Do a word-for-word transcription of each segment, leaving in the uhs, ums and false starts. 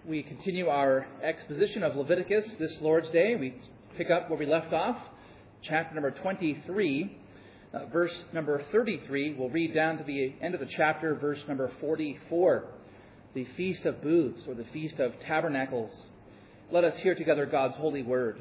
we continue our exposition of Leviticus this Lord's Day. We pick up where we left off, chapter number twenty-three, uh, verse number thirty-three. We'll read down to the end of the chapter, verse number forty-four, the Feast of Booths, or the Feast of Tabernacles. Let us hear together God's holy word.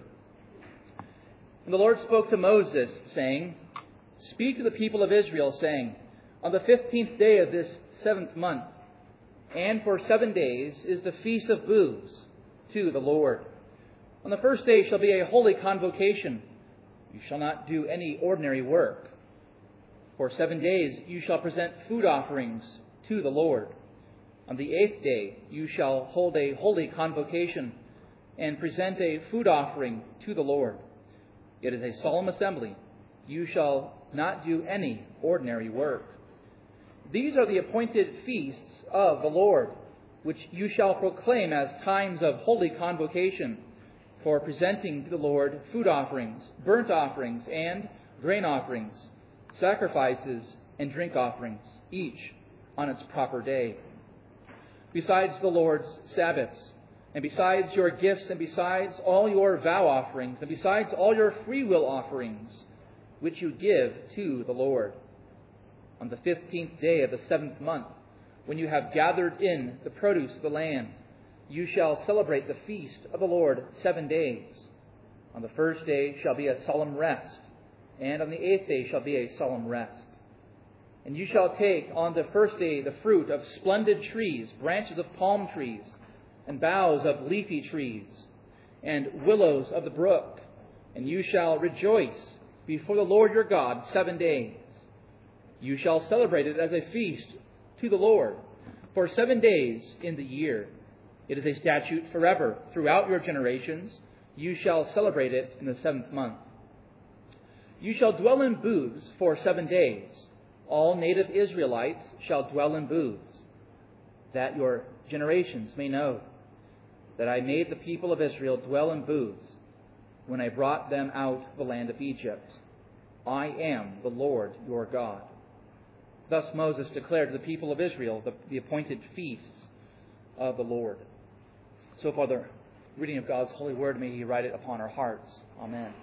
And the Lord spoke to Moses, saying, "Speak to the people of Israel, saying, on the fifteenth day of this seventh month, and for seven days is the Feast of Booths to the Lord. On the first day shall be a holy convocation. You shall not do any ordinary work. For seven days you shall present food offerings to the Lord. On the eighth day you shall hold a holy convocation and present a food offering to the Lord. It is a solemn assembly. You shall not do any ordinary work. These are the appointed feasts of the Lord, which you shall proclaim as times of holy convocation for presenting to the Lord food offerings, burnt offerings, and grain offerings, sacrifices and drink offerings, each on its proper day. Besides the Lord's Sabbaths, and besides your gifts, and besides all your vow offerings, and besides all your freewill offerings, which you give to the Lord. On the fifteenth day of the seventh month, when you have gathered in the produce of the land, you shall celebrate the feast of the Lord seven days. On the first day shall be a solemn rest, and on the eighth day shall be a solemn rest. And you shall take on the first day the fruit of splendid trees, branches of palm trees, and boughs of leafy trees, and willows of the brook, and you shall rejoice before the Lord your God seven days. You shall celebrate it as a feast to the Lord for seven days in the year. It is a statute forever throughout your generations. You shall celebrate it in the seventh month. You shall dwell in booths for seven days. All native Israelites shall dwell in booths, that your generations may know that I made the people of Israel dwell in booths when I brought them out of the land of Egypt. I am the Lord your God." Thus Moses declared to the people of Israel the, the appointed feasts of the Lord. So far, the reading of God's holy word, may He write it upon our hearts. Amen.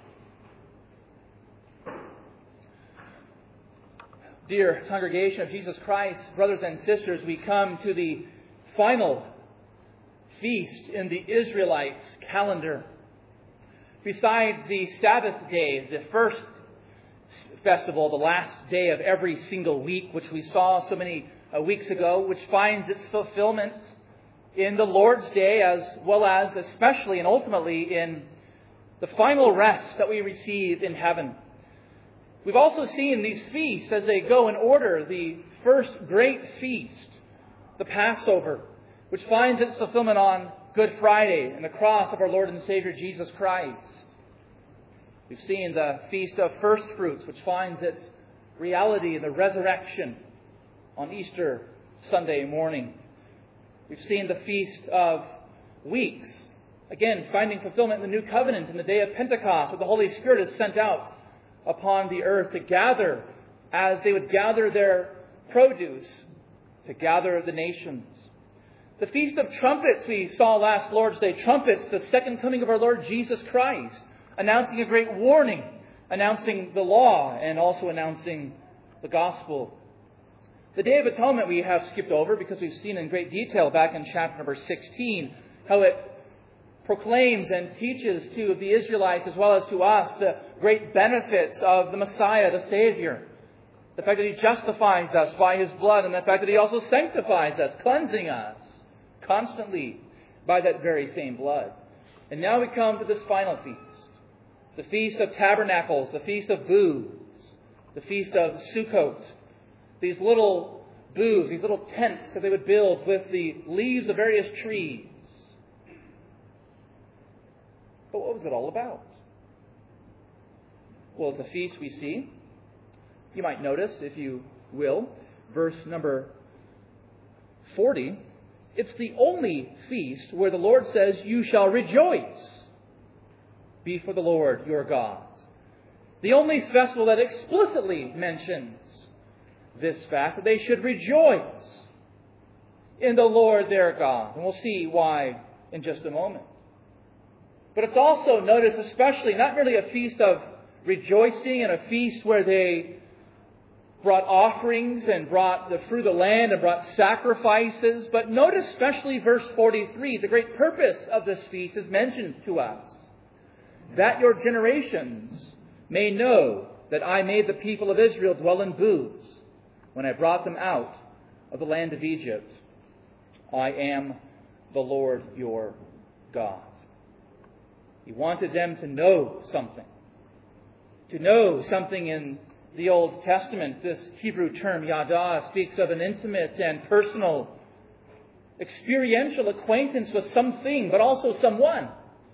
Dear congregation of Jesus Christ, brothers and sisters, we come to the final feast in the Israelites' calendar. Besides the Sabbath day, the first festival, the last day of every single week, which we saw so many uh, weeks ago, which finds its fulfillment in the Lord's Day, as well as especially and ultimately in the final rest that we receive in heaven. We've also seen these feasts as they go in order. The first great feast, the Passover, which finds its fulfillment on Good Friday and the cross of our Lord and Savior Jesus Christ. We've seen the Feast of First Fruits, which finds its reality in the resurrection on Easter Sunday morning. We've seen the Feast of Weeks, again, finding fulfillment in the New Covenant in the day of Pentecost, where the Holy Spirit is sent out upon the earth to gather, as they would gather their produce, to gather the nations. The Feast of Trumpets we saw last Lord's Day. Trumpets, the second coming of our Lord Jesus Christ, announcing a great warning, announcing the law, and also announcing the gospel. The Day of Atonement we have skipped over because we've seen in great detail back in chapter number sixteen how it proclaims and teaches to the Israelites as well as to us the great benefits of the Messiah, the Savior. The fact that He justifies us by His blood, and the fact that He also sanctifies us, cleansing us constantly by that very same blood. And now we come to this final feast. The Feast of Tabernacles, the Feast of Booths, the Feast of Sukkot. These little booths, these little tents that they would build with the leaves of various trees. But what was it all about? Well, it's a feast we see. You might notice, if you will, verse number forty. It's the only feast where the Lord says, "You shall rejoice before the Lord your God." The only festival that explicitly mentions this fact, that they should rejoice in the Lord their God. And we'll see why in just a moment. But it's also, notice especially, not merely a feast of rejoicing and a feast where they brought offerings and brought the fruit of the land and brought sacrifices. But notice especially verse forty-three, the great purpose of this feast is mentioned to us. That your generations may know that I made the people of Israel dwell in booths when I brought them out of the land of Egypt. I am the Lord your God. He wanted them to know something. To know something in the Old Testament. This Hebrew term, yada, speaks of an intimate and personal, experiential acquaintance with something, but also someone.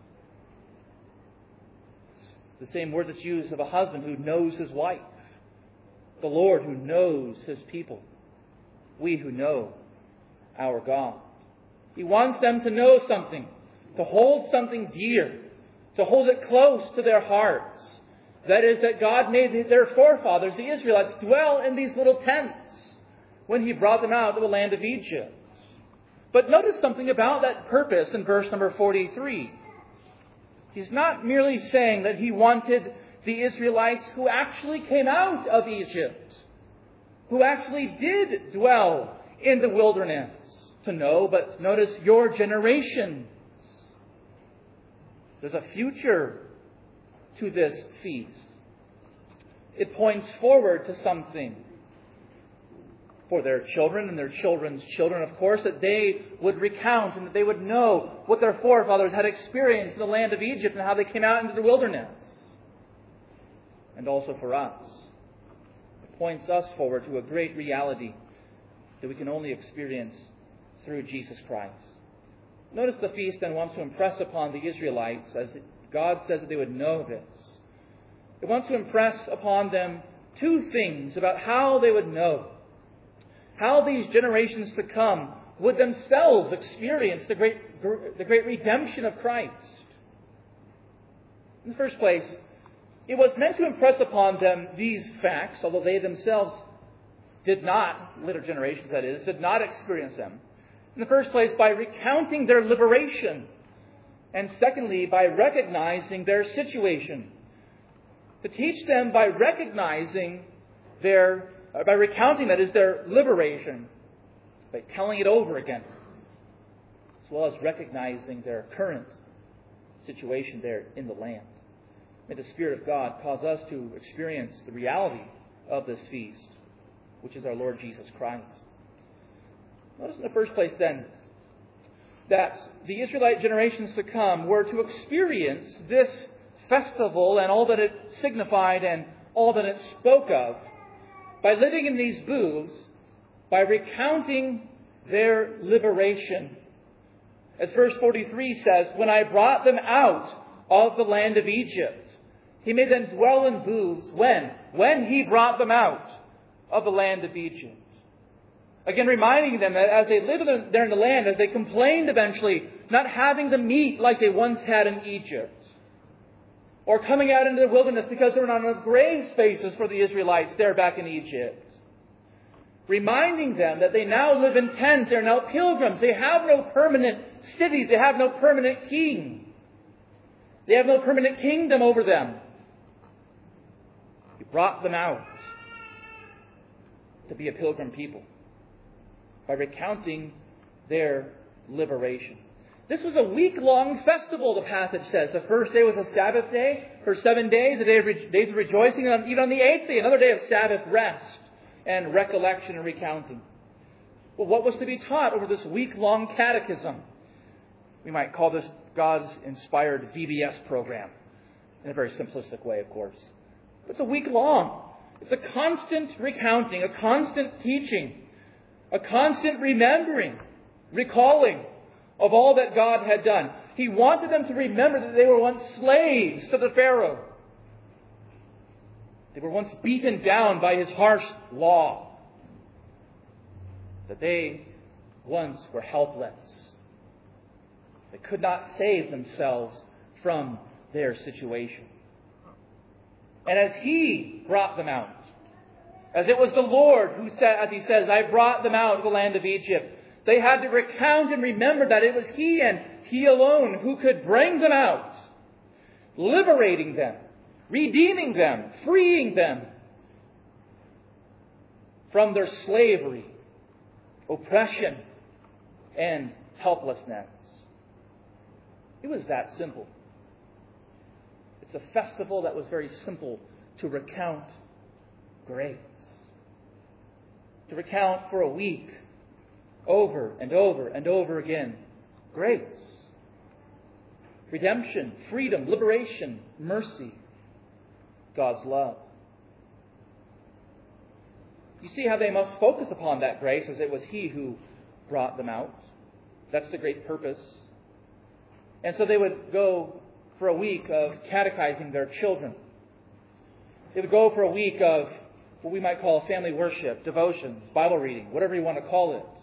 It's the same word that's used of a husband who knows his wife. The Lord who knows his people. We who know our God. He wants them to know something, to hold something dear, to hold it close to their hearts. That is, that God made their forefathers, the Israelites, dwell in these little tents when He brought them out of the land of Egypt. But notice something about that purpose in verse number forty-three. He's not merely saying that He wanted the Israelites who actually came out of Egypt, who actually did dwell in the wilderness, to know, but notice your generations. There's a future to this feast. It points forward to something for their children and their children's children, of course, that they would recount and that they would know what their forefathers had experienced in the land of Egypt and how they came out into the wilderness. And also for us. It points us forward to a great reality that we can only experience through Jesus Christ. Notice the feast then wants to impress upon the Israelites, as God says that they would know this. It wants to impress upon them two things about how they would know. How these generations to come would themselves experience the great, the great redemption of Christ. In the first place, it was meant to impress upon them these facts, although they themselves did not, later generations that is, did not experience them. In the first place, by recounting their liberation. And secondly, by recognizing their situation. To teach them by recognizing their, by recounting that is their liberation. By telling it over again. As well as recognizing their current situation there in the land. May the Spirit of God cause us to experience the reality of this feast, which is our Lord Jesus Christ. Notice in the first place then, that the Israelite generations to come were to experience this festival and all that it signified and all that it spoke of by living in these booths, by recounting their liberation. As verse forty-three says, when I brought them out of the land of Egypt, He made them dwell in booths. When? When He brought them out of the land of Egypt. Again, reminding them that as they lived there in the land, as they complained eventually, not having the meat like they once had in Egypt, or coming out into the wilderness because there were not enough grave spaces for the Israelites there back in Egypt. Reminding them that they now live in tents, they're now pilgrims, they have no permanent cities, they have no permanent king. They have no permanent kingdom over them. He brought them out to be a pilgrim people by recounting their liberation. This was a week-long festival, the passage says. The first day was a Sabbath day for seven days, a day of re- days of rejoicing, and even on the eighth day, another day of Sabbath rest and recollection and recounting. Well, what was to be taught over this week-long catechism? We might call this God's inspired V B S program, in a very simplistic way, of course. But it's a week long. It's a constant recounting, a constant teaching, a constant remembering, recalling of all that God had done. He wanted them to remember that they were once slaves to the Pharaoh. They were once beaten down by his harsh law. That they once were helpless. They could not save themselves from their situation. And as He brought them out, as it was the Lord who said, as He says, I brought them out of the land of Egypt, They had to recount and remember that it was He and He alone who could bring them out, liberating them, redeeming them, freeing them from their slavery, oppression, and helplessness. It was that simple. It's a festival that was very simple to recount grace. To recount for a week, over and over and over again, grace. Redemption, freedom, liberation, mercy, God's love. You see how they must focus upon that grace, as it was He who brought them out. That's the great purpose. And so they would go for a week of catechizing their children. They would go for a week of what we might call family worship, devotion, Bible reading, whatever you want to call it.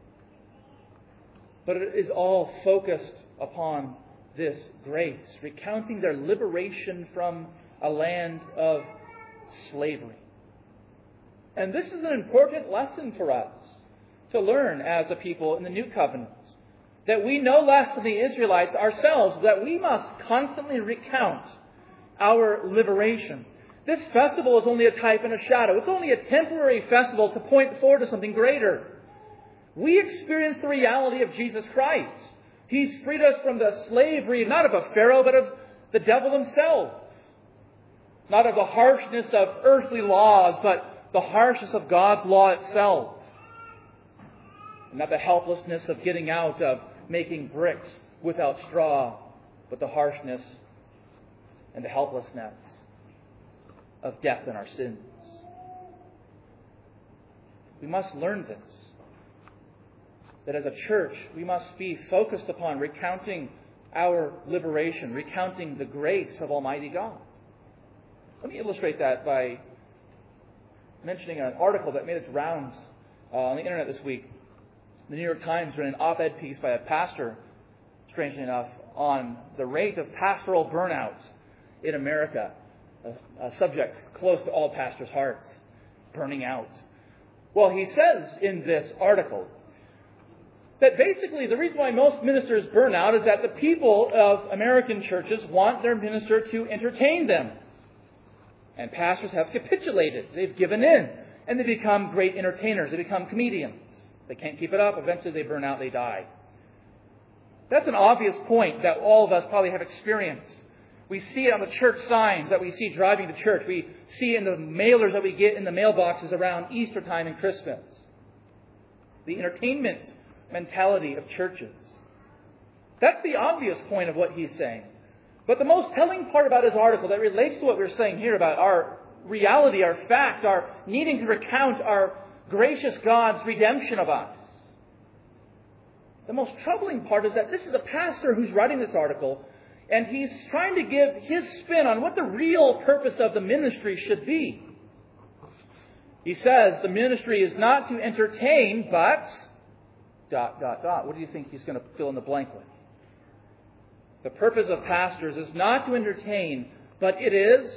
But it is all focused upon this grace, recounting their liberation from a land of slavery. And this is an important lesson for us to learn as a people in the New Covenant. That we no less than the Israelites ourselves, that we must constantly recount our liberation. This festival is only a type and a shadow. It's only a temporary festival to point forward to something greater. We experience the reality of Jesus Christ. He's freed us from the slavery, not of a Pharaoh, but of the devil himself. Not of the harshness of earthly laws, but the harshness of God's law itself. And not the helplessness of getting out of making bricks without straw, but the harshness and the helplessness of death in our sins. We must learn this. That as a church, we must be focused upon recounting our liberation, recounting the grace of Almighty God. Let me illustrate that by mentioning an article that made its rounds uh, on the internet this week. The New York Times ran an op-ed piece by a pastor, strangely enough, on the rate of pastoral burnout in America, a, a subject close to all pastors' hearts, burning out. Well, he says in this article that basically the reason why most ministers burn out is that the people of American churches want their minister to entertain them. And pastors have capitulated. They've given in. And they become great entertainers. They become comedians. They can't keep it up. Eventually they burn out. They die. That's an obvious point that all of us probably have experienced. We see it on the church signs that we see driving to church. We see it in the mailers that we get in the mailboxes around Easter time and Christmas. The entertainment mentality of churches. That's the obvious point of what he's saying. But the most telling part about his article that relates to what we're saying here about our reality, our fact, our needing to recount our gracious God's redemption of us. The most troubling part is that this is a pastor who's writing this article, and he's trying to give his spin on what the real purpose of the ministry should be. He says the ministry is not to entertain, but... dot, dot, dot. What do you think he's going to fill in the blank with? The purpose of pastors is not to entertain, but it is,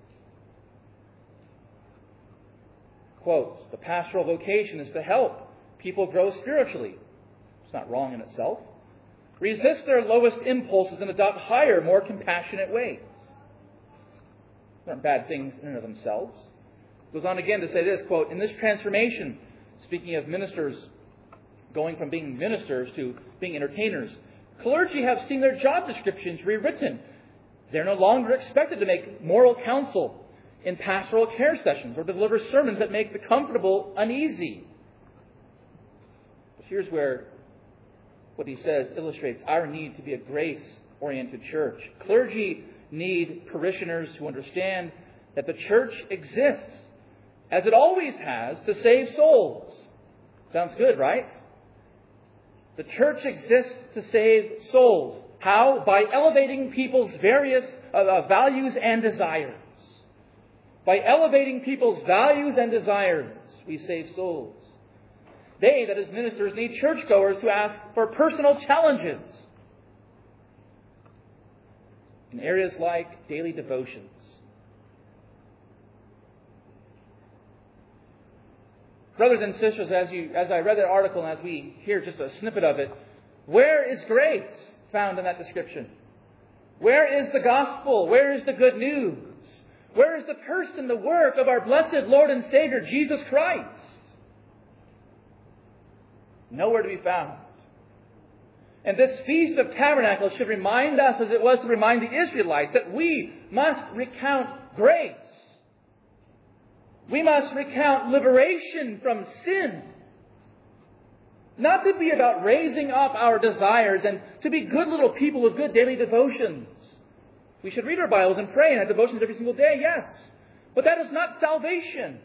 quote, the pastoral vocation is to help people grow spiritually. It's not wrong in itself. Resist their lowest impulses and adopt higher, more compassionate ways. These aren't bad things in and of themselves. Goes on again to say this, quote, in this transformation, speaking of ministers going from being ministers to being entertainers, clergy have seen their job descriptions rewritten. They're no longer expected to make moral counsel in pastoral care sessions or deliver sermons that make the comfortable uneasy. But here's where what he says illustrates our need to be a grace-oriented church. Clergy need parishioners who understand that the church exists, as it always has, to save souls. Sounds good, right? The church exists to save souls. How? By elevating people's various uh, values and desires. By elevating people's values and desires, we save souls. They, that is ministers, need churchgoers who ask for personal challenges in areas like daily devotions. Brothers and sisters, as you as I read that article and as we hear just a snippet of it, where is grace found in that description? Where is the gospel? Where is the good news? Where is the person, the work of our blessed Lord and Savior, Jesus Christ? Nowhere to be found. And this Feast of Tabernacles should remind us, as it was to remind the Israelites, that we must recount grace. We must recount liberation from sin. Not to be about raising up our desires and to be good little people with good daily devotions. We should read our Bibles and pray and have devotions every single day, yes. But that is not salvation.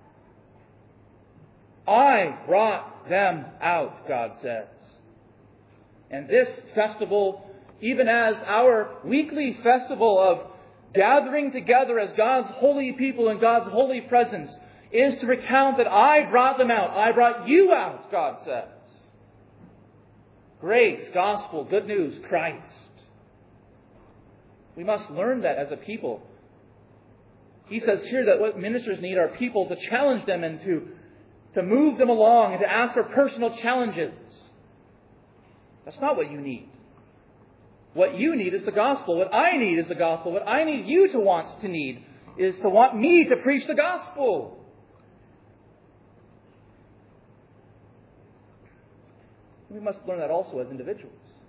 I brought them out, God says. And this festival, even as our weekly festival of gathering together as God's holy people in God's holy presence, is to recount that I brought them out. I brought you out, God says. Grace, gospel, good news, Christ. We must learn that as a people. He says here that what ministers need are people to challenge them and to, to move them along and to ask for personal challenges. That's not what you need. What you need is the gospel. What I need is the gospel. What I need you to want to need is to want me to preach the gospel. We must learn that also as individuals.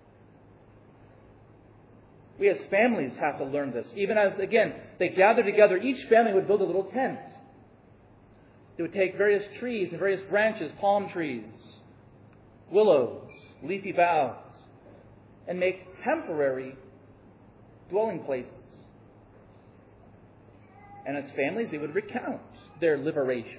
We as families have to learn this. Even as, again, they gather together, each family would build a little tent. They would take various trees and various branches, palm trees, willows, leafy boughs, and make temporary dwelling places. And as families, they would recount their liberation.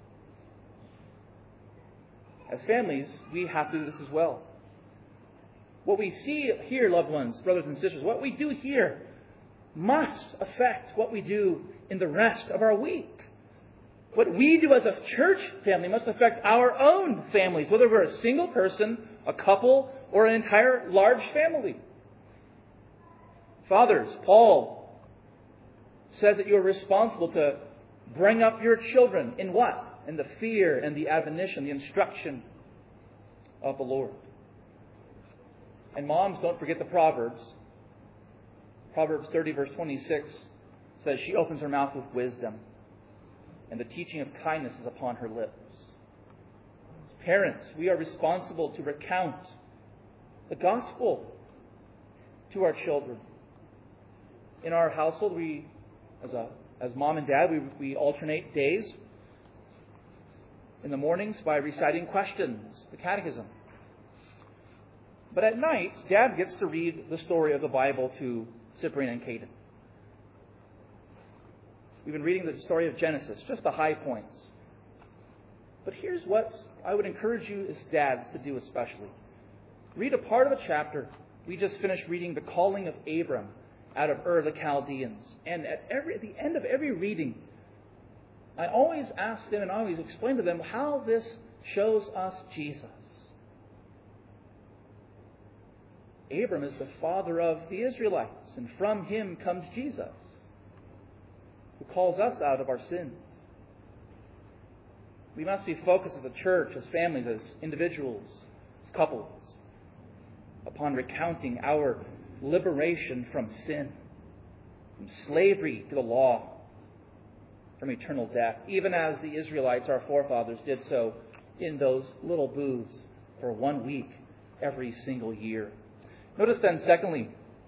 As families, we have to do this as well. What we see here, loved ones, brothers and sisters, what we do here must affect what we do in the rest of our week. What we do as a church family must affect our own families, whether we're a single person, a couple, or an entire large family. Fathers, Paul says that you are responsible to bring up your children in what? In the fear and the admonition, the instruction of the Lord. And moms, don't forget the Proverbs. Proverbs thirty, verse twenty-six says, she opens her mouth with wisdom, and the teaching of kindness is upon her lips. As parents, we are responsible to recount the gospel to our children. In our household, we, as a as mom and dad, we, we alternate days in the mornings by reciting questions, the catechism. But at night, Dad gets to read the story of the Bible to Cyprian and Caden. We've been reading the story of Genesis, just the high points. But here's what I would encourage you as dads to do especially. Read a part of a chapter. We just finished reading the calling of Abram out of Ur of the Chaldeans. And at every at the end of every reading, I always ask them and I always explain to them how this shows us Jesus. Abram is the father of the Israelites, and from him comes Jesus, who calls us out of our sins. We must be focused as a church, as families, as individuals, as couples, upon recounting our liberation from sin, from slavery to the law, from eternal death, even as the Israelites, our forefathers, did so in those little booths for one week every single year. Notice then, secondly,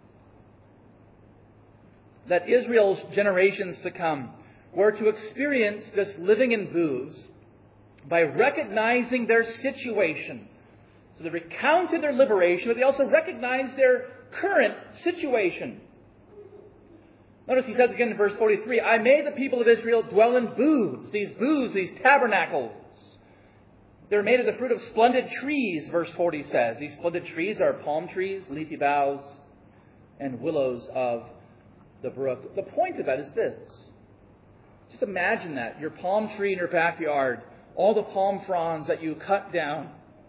that Israel's generations to come were to experience this living in booths by recognizing their situation. So they recounted their liberation, but they also recognized their current situation. Notice he says again in verse forty-three, I made the people of Israel dwell in booths, these booths, these tabernacles. They're made of the fruit of splendid trees, verse forty says. These splendid trees are palm trees, leafy boughs, and willows of the brook. The point of that is this. Just imagine that. Your palm tree in your backyard, all the palm fronds that you cut down,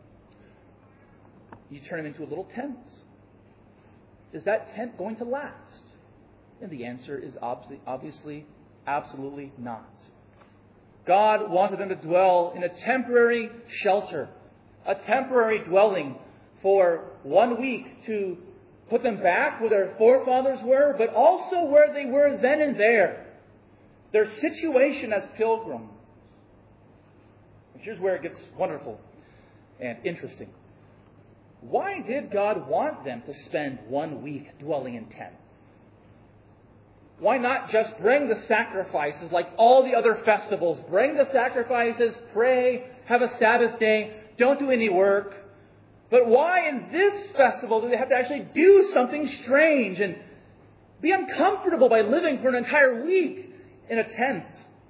you turn them into a little tent. Is that tent going to last? And the answer is obviously, obviously absolutely not. God wanted them to dwell in a temporary shelter, a temporary dwelling for one week to put them back where their forefathers were, but also where they were then and there, their situation as pilgrims. Here's where it gets wonderful and interesting. Why did God want them to spend one week dwelling in tents? Why not just bring the sacrifices like all the other festivals? Bring the sacrifices, pray, have a Sabbath day, don't do any work. But why in this festival do they have to actually do something strange and be uncomfortable by living for an entire week in a tent?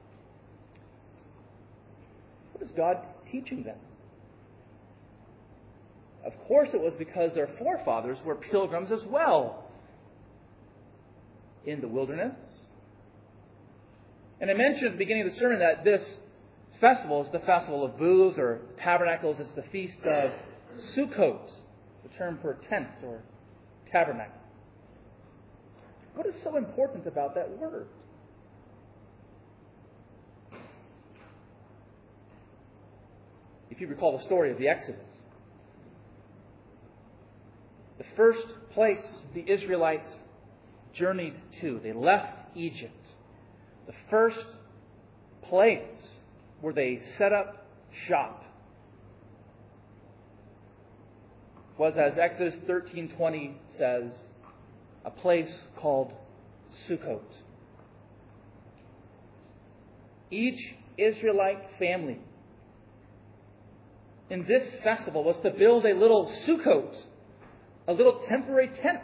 What is God teaching them? Of course it was because their forefathers were pilgrims as well in the wilderness. And I mentioned at the beginning of the sermon that this festival is the festival of booths or tabernacles. It's the feast of Sukkot, the term for tent or tabernacle. What is so important about that word? If you recall the story of the Exodus, the first place the Israelites journeyed to, they left Egypt. The first place where they set up shop was, as Exodus thirteen twenty says, a place called Sukkot. Each Israelite family in this festival was to build a little Sukkot, a little temporary tent,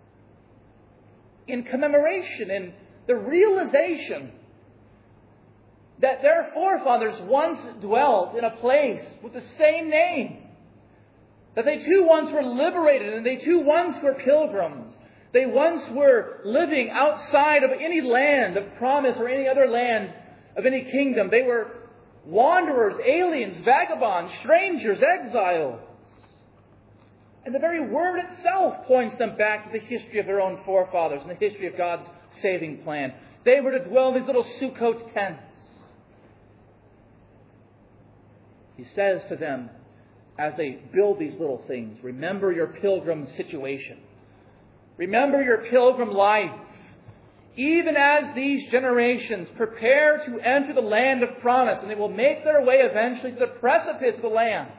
in commemoration, in the realization that their forefathers once dwelt in a place with the same name. That they too once were liberated, and they too once were pilgrims. They once were living outside of any land of promise or any other land of any kingdom. They were wanderers, aliens, vagabonds, strangers, exiles. And the very word itself points them back to the history of their own forefathers and the history of God's saving plan. They were to dwell in these little Sukkot tents. He says to them, as they build these little things, remember your pilgrim situation. Remember your pilgrim life. Even as these generations prepare to enter the land of promise, and they will make their way eventually to the precipice of the land.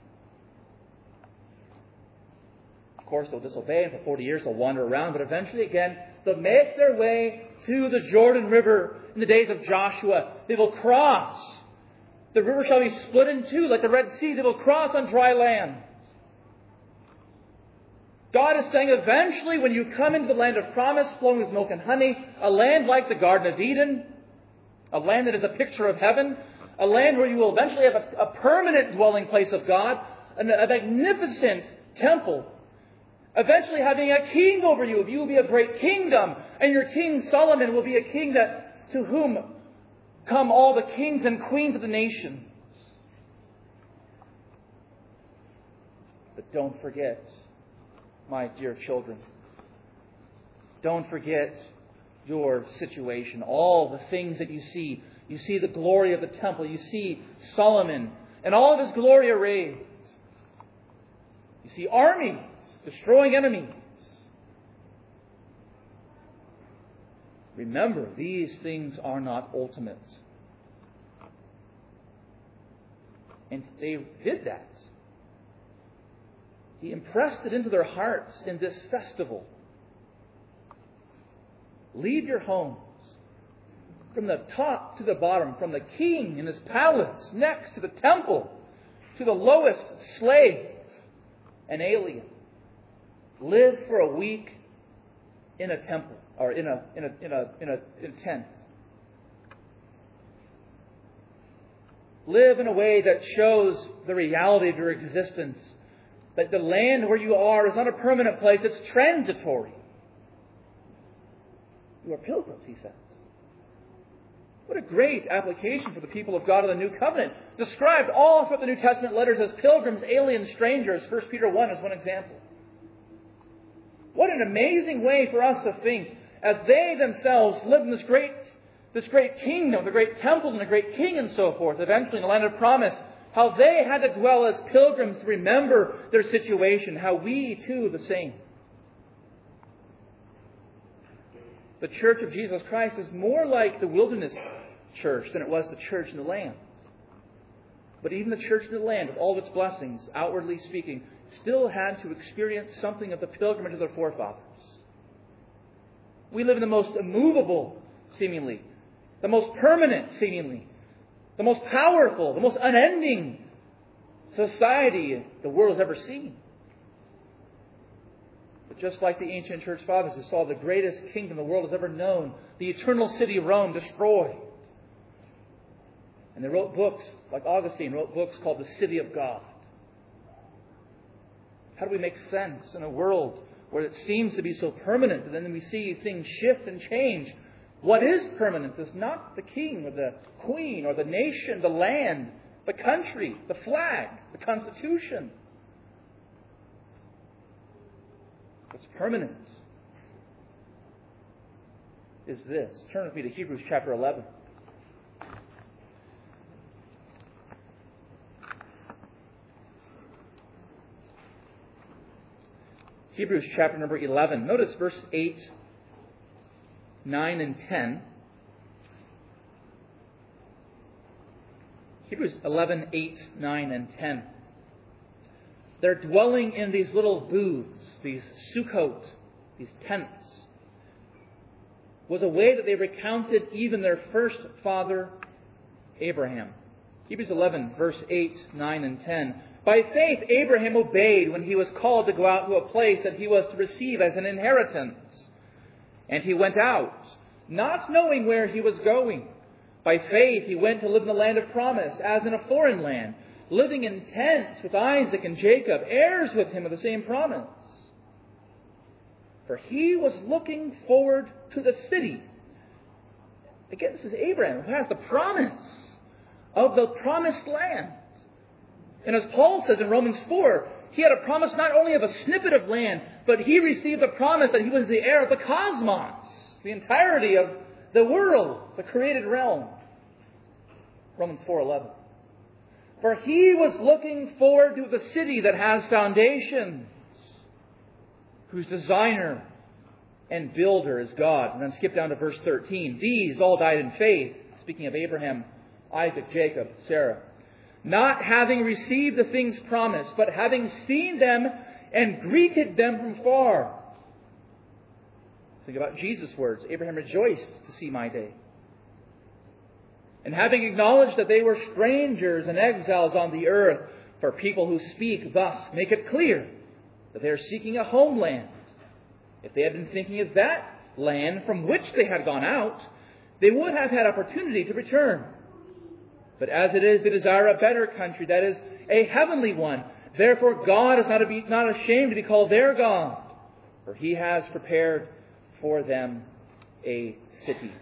Of course, they'll disobey, and for forty years they'll wander around, but eventually again, they'll make their way to the Jordan River in the days of Joshua. They will cross. The river shall be split in two like the Red Sea. They will cross on dry land. God is saying eventually when you come into the land of promise flowing with milk and honey, a land like the Garden of Eden, a land that is a picture of heaven, a land where you will eventually have a, a permanent dwelling place of God, a, a magnificent temple, eventually having a king over you. You will be a great kingdom, and your king Solomon will be a king that to whom come all the kings and queens of the nations. But don't forget, my dear children, don't forget your situation. All the things that you see. You see the glory of the temple. You see Solomon and all of his glory arrayed. You see armies destroying enemies. Remember, these things are not ultimate. And they did that. He impressed it into their hearts in this festival. Leave your homes. From the top to the bottom, from the king in his palace, next to the temple, to the lowest slave, an alien. Live for a week in a temple, or in a in a in a in a, in a tent. Live in a way that shows the reality of your existence. That the land where you are is not a permanent place, it's transitory. You are pilgrims, he says. What a great application for the people of God of the New Covenant. Described all throughout the New Testament letters as pilgrims, aliens, strangers. First Peter one is one example. What an amazing way for us to think as they themselves lived in this great this great kingdom, the great temple and the great king and so forth, eventually in the land of promise, how they had to dwell as pilgrims to remember their situation, how we too the same. The church of Jesus Christ is more like the wilderness church than it was the church in the land. But even the church in the land, with all of its blessings, outwardly speaking, still had to experience something of the pilgrimage of their forefathers. We live in the most immovable, seemingly, the most permanent, seemingly, the most powerful, the most unending society the world has ever seen. But just like the ancient church fathers who saw the greatest kingdom the world has ever known, the eternal city of Rome destroyed. And they wrote books, like Augustine wrote books called The City of God. How do we make sense in a world where it seems to be so permanent, and then we see things shift and change? What is permanent is not the king or the queen or the nation, the land, the country, the flag, the Constitution. What's permanent is this. Turn with me to Hebrews chapter eleven. Hebrews chapter number eleven. Notice verse eight, nine, and ten. Hebrews eleven, eight, nine, and ten. They're dwelling in these little booths, these sukkot, these tents. Was a way that they recounted even their first father, Abraham. Hebrews eleven, verse eight, nine, and ten. By faith, Abraham obeyed when he was called to go out to a place that he was to receive as an inheritance. And he went out, not knowing where he was going. By faith, he went to live in the land of promise, as in a foreign land, living in tents with Isaac and Jacob, heirs with him of the same promise. For he was looking forward to the city. Again, this is Abraham who has the promise of the promised land. And as Paul says in Romans four, he had a promise not only of a snippet of land, but he received a promise that he was the heir of the cosmos, the entirety of the world, the created realm. Romans four eleven. For he was looking forward to the city that has foundations, whose designer and builder is God. And then skip down to verse thirteen. These all died in faith, speaking of Abraham, Isaac, Jacob, Sarah, not having received the things promised, but having seen them and greeted them from far. Think about Jesus' words. Abraham rejoiced to see my day. And having acknowledged that they were strangers and exiles on the earth, for people who speak thus make it clear that they are seeking a homeland. If they had been thinking of that land from which they had gone out, they would have had opportunity to return. But as it is, they desire a better country, that is, a heavenly one. Therefore, God is not, to be, not ashamed to be called their God, for He has prepared for them a city.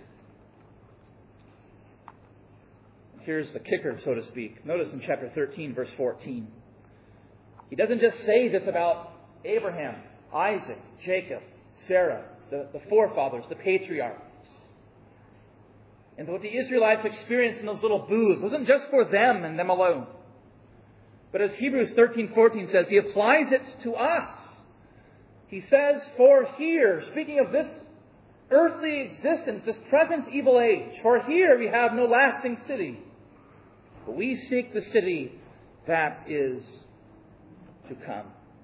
Here's the kicker, so to speak. Notice in chapter thirteen, verse fourteen. He doesn't just say this about Abraham, Isaac, Jacob, Sarah, the, the forefathers, the patriarchs. And what the Israelites experienced in those little booths wasn't just for them and them alone. But as Hebrews thirteen fourteen says, he applies it to us. He says, for here, speaking of this earthly existence, this present evil age, for here we have no lasting city. But we seek the city that is to come.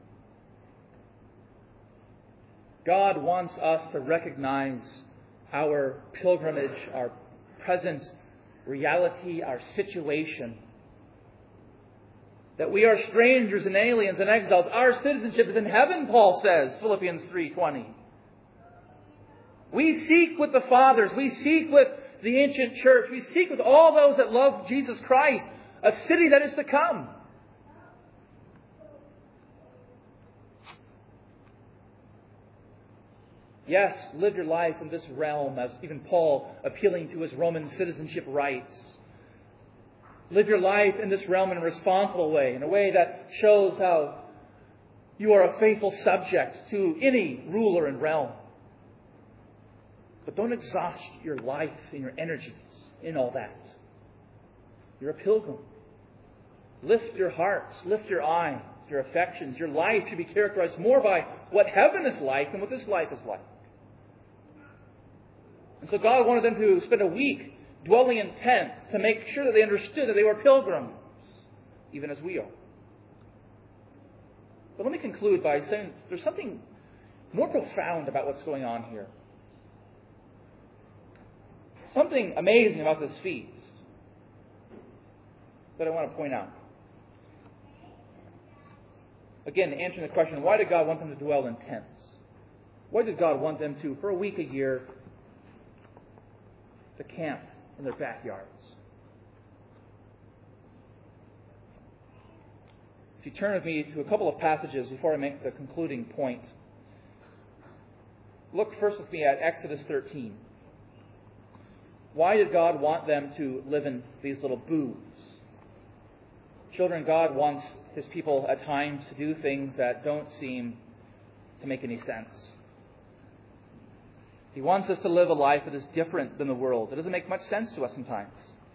God wants us to recognize our pilgrimage, our present reality, our situation. That we are strangers and aliens and exiles. Our citizenship is in heaven, Paul says, Philippians three twenty. We seek with the fathers, we seek with the ancient church, we seek with all those that love Jesus Christ, a city that is to come. Yes, live your life in this realm, as even Paul appealing to his Roman citizenship rights. Live your life in this realm in a responsible way, in a way that shows how you are a faithful subject to any ruler and realm. But don't exhaust your life and your energies in all that. You're a pilgrim. Lift your hearts, lift your eyes, your affections. Your life should be characterized more by what heaven is like than what this life is like. And so God wanted them to spend a week dwelling in tents to make sure that they understood that they were pilgrims, even as we are. But let me conclude by saying there's something more profound about what's going on here. Something amazing about this feast that I want to point out. Again, answering the question, why did God want them to dwell in tents? Why did God want them to, for a week a year, to camp in their backyards? If you turn with me to a couple of passages before I make the concluding point, look first with me at Exodus thirteen. Why did God want them to live in these little booths? Children, God wants His people at times to do things that don't seem to make any sense. He wants us to live a life that is different than the world. It doesn't make much sense to us sometimes.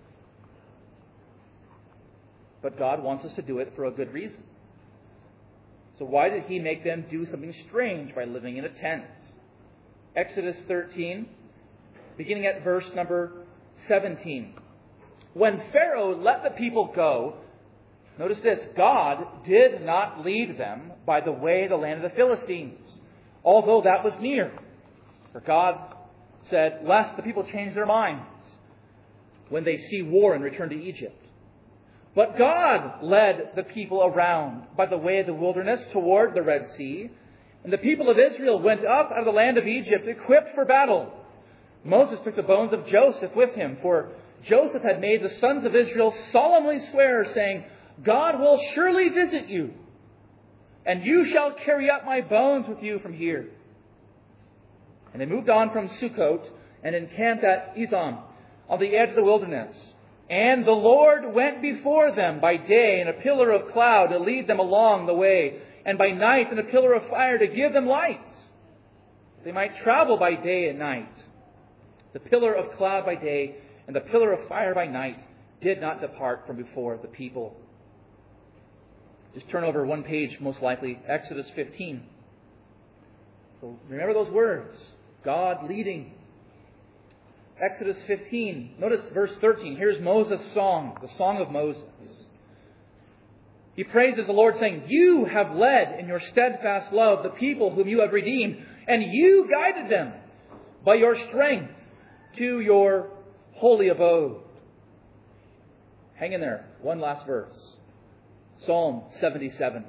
But God wants us to do it for a good reason. So why did He make them do something strange by living in a tent? Exodus thirteen, beginning at verse number seventeen. When Pharaoh let the people go, notice this, God did not lead them by the way of the land of the Philistines, although that was near. For God said, lest the people change their minds when they see war and return to Egypt. But God led the people around by the way of the wilderness toward the Red Sea. And the people of Israel went up out of the land of Egypt equipped for battle. Moses took the bones of Joseph with him, for Joseph had made the sons of Israel solemnly swear, saying, God will surely visit you, and you shall carry up my bones with you from here. And they moved on from Sukkot and encamped at Etham on the edge of the wilderness. And the Lord went before them by day in a pillar of cloud to lead them along the way, and by night in a pillar of fire to give them light. They might travel by day and night. The pillar of cloud by day and the pillar of fire by night did not depart from before the people. Just turn over one page, most likely, Exodus fifteen. So remember those words. God leading. Exodus fifteen. Notice verse thirteen. Here's Moses' song, the song of Moses. He praises the Lord, saying, you have led in your steadfast love the people whom you have redeemed, and you guided them by your strength to your holy abode. Hang in there. One last verse. Psalm seventy-seven.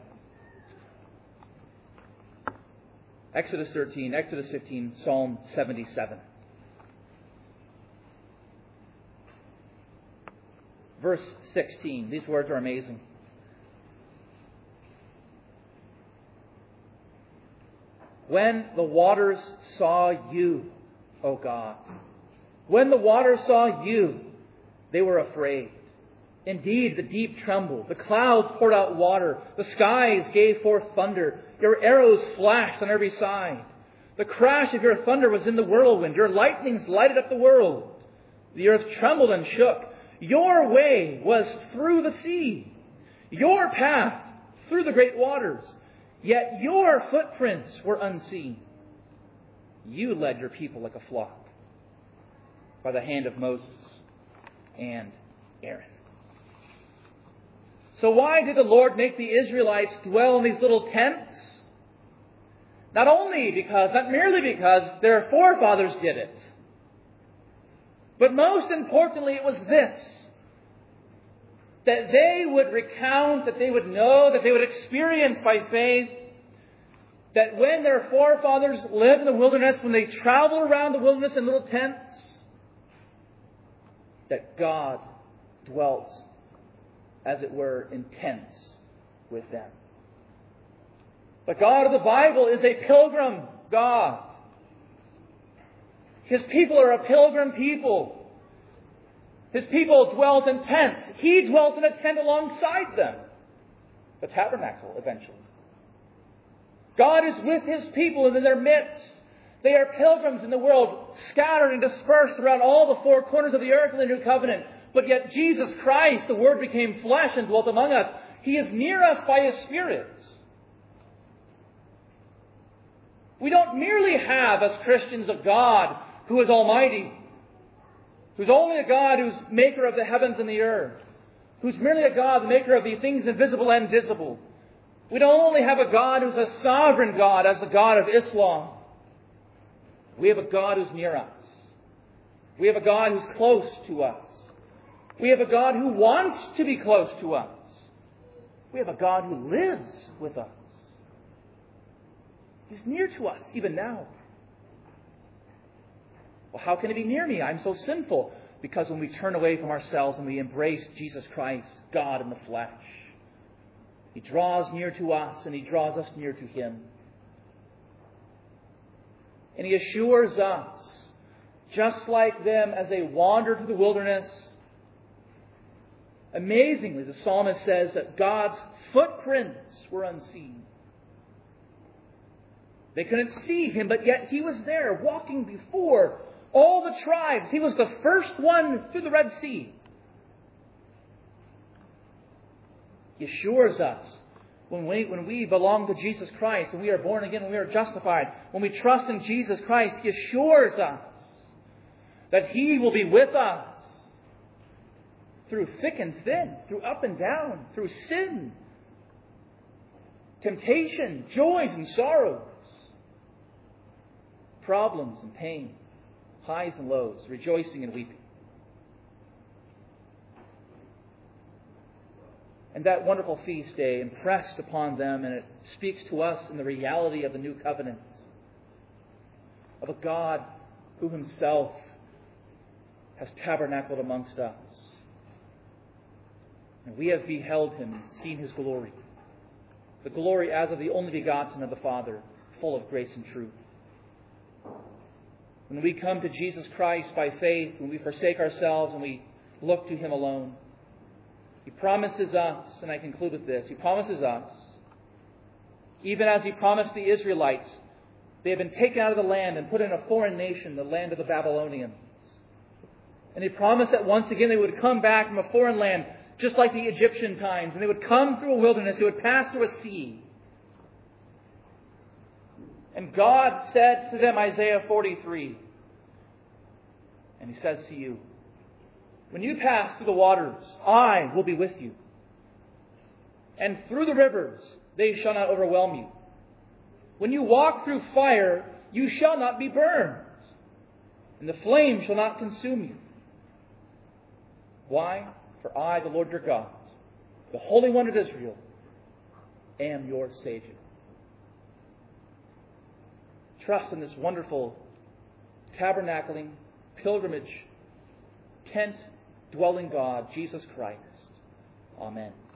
Exodus thirteen, Exodus fifteen, Psalm seventy-seven. Verse sixteen. These words are amazing. When the waters saw you, O God, when the waters saw you, they were afraid. Indeed, the deep trembled. The clouds poured out water. The skies gave forth thunder. Your arrows flashed on every side. The crash of your thunder was in the whirlwind. Your lightnings lighted up the world. The earth trembled and shook. Your way was through the sea. Your path through the great waters. Yet your footprints were unseen. You led your people like a flock by the hand of Moses and Aaron. So why did the Lord make the Israelites dwell in these little tents? Not only because, not merely because their forefathers did it, but most importantly it was this, that they would recount, that they would know, that they would experience by faith, that when their forefathers lived in the wilderness, when they traveled around the wilderness in little tents, that God dwelt, as it were, in tents with them. The God of the Bible is a pilgrim God. His people are a pilgrim people. His people dwelt in tents. He dwelt in a tent alongside them. The tabernacle, eventually. God is with His people and in their midst. They are pilgrims in the world, scattered and dispersed around all the four corners of the earth in the New Covenant. But yet Jesus Christ, the Word, became flesh and dwelt among us. He is near us by His Spirit. We don't merely have, as Christians, a God who is almighty, who's only a God who's maker of the heavens and the earth, who's merely a God, the maker of the things invisible and visible. We don't only have a God who's a sovereign God, as the God of Islam. We have a God who's near us. We have a God who's close to us. We have a God who wants to be close to us. We have a God who lives with us. He's near to us even now. Well, how can He be near me? I'm so sinful. Because when we turn away from ourselves and we embrace Jesus Christ, God in the flesh, He draws near to us and He draws us near to Him. And He assures us, just like them as they wander through the wilderness, amazingly, the psalmist says that God's footprints were unseen. They couldn't see Him, but yet He was there, walking before all the tribes. He was the first one through the Red Sea. He assures us when we, when we belong to Jesus Christ, when we are born again, when we are justified, when we trust in Jesus Christ, He assures us that He will be with us through thick and thin, through up and down, through sin, temptation, joys and sorrows, problems and pain, highs and lows, rejoicing and weeping. And that wonderful feast day impressed upon them, and it speaks to us in the reality of the new covenant, of a God who Himself has tabernacled amongst us. And we have beheld Him and seen His glory, the glory as of the only begotten of the Father, full of grace and truth. When we come to Jesus Christ by faith, when we forsake ourselves and we look to Him alone, He promises us, and I conclude with this, He promises us, even as He promised the Israelites, they had been taken out of the land and put in a foreign nation, the land of the Babylonians. And He promised that once again they would come back from a foreign land, just like the Egyptian times, and they would come through a wilderness, they would pass through a sea. And God said to them, Isaiah forty-three, and He says to you, when you pass through the waters, I will be with you. And through the rivers, they shall not overwhelm you. When you walk through fire, you shall not be burned, and the flame shall not consume you. Why? For I, the Lord your God, the Holy One of Israel, am your Savior. Trust in this wonderful tabernacling, pilgrimage, tent-dwelling God, Jesus Christ. Amen.